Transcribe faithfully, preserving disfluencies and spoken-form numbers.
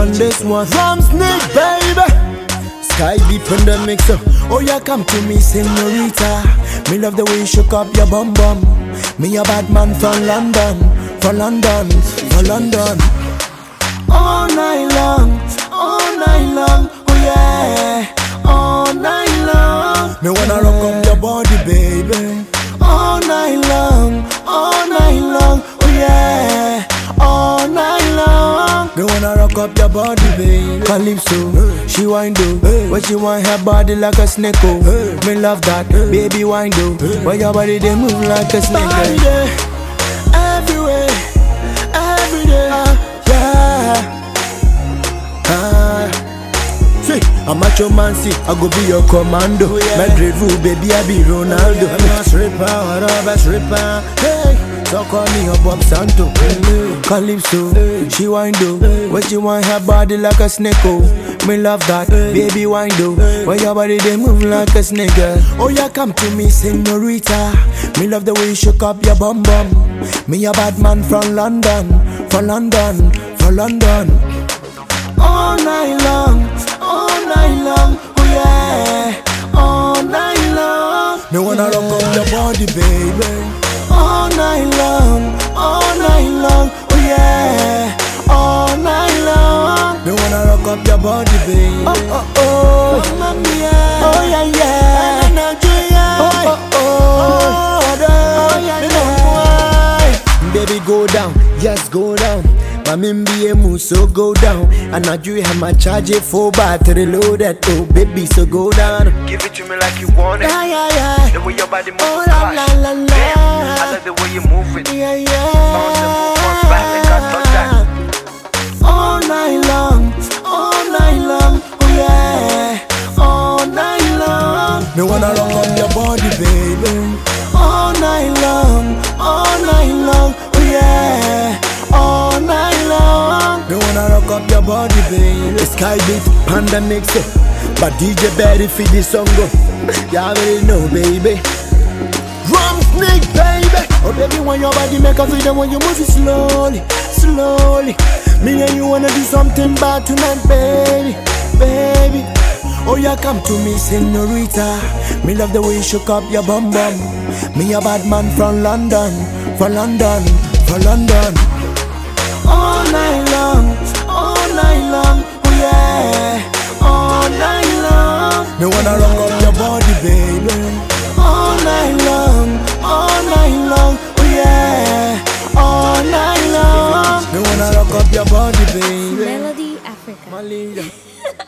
on this one. From Snake, baby. Sky deep in the mixer. Oh, yeah, come to me, señorita. Me love the way you shook up your bum bum. Me a bad man from London, from London, from London. All night long, all night long, oh yeah, all night long. Me wanna rock up your body, baby. All night long, all night long, oh yeah, all night long. Me wanna rock up your body, baby. Calypso, she wind do, but she want her body like a snake. Oh, me love that, baby wind do, but your body they move like a snake. Every day, everywhere, every day, yeah. Ah. See, I'm a macho man, see, I go be your commando. Oh, yeah. Madrid rule, baby, I be Ronaldo. I'm a stripper, what up, a stripper. Hey, so call me a Bob Santo. Hey. Calypso, hey. She wind do, hey. But she want her body like a snake. Oh, me love that, hey. Baby wind do, hey. But your body they move like a snake, girl. Oh yeah, come to me, señorita. Me love the way you shook up your bum bum. Me a bad man from London, from London, from London. All night long, all night long, oh yeah, all night long. Me wanna rock up your body, baby. All night long, all night long, oh yeah, all night long. Me wanna rock up your body, baby. Oh oh oh, oh mama, yeah. Oh yeah yeah, oh oh oh, oh yeah yeah. Baby go down, yes go down. My mimbi emu so go down. And I do have my charge it for battery loaded. Oh baby so go down. Give it to me like you want it. Yeah yeah yeah. The way your body moves, oh, la, la, la, la. Damn, I like the way you move it. Yeah yeah. Bounce and move on back and can't touch that. All night long, all night long, oh yeah, all night long. Me wanna rock up your body, baby. All night long, all night long, oh yeah, all night long. Me wanna rock up your body, baby. Sky beat, panda mix it, but D J Berry feed the song go. You already know, baby. From Snake, baby. Oh baby, when your body make a video, when you move it slowly, slowly. Me and you wanna do something bad tonight, baby, baby. Oh yeah, come to me, señorita. Me love the way you shook up your bum bum. Me a bad man from London, from London, from London. All night long, all night long, oh yeah, all night long. Me wanna rock up your body, baby. All night long, all night long, oh yeah, all night long. Me wanna rock up your body, baby. Melody Africa. My leader.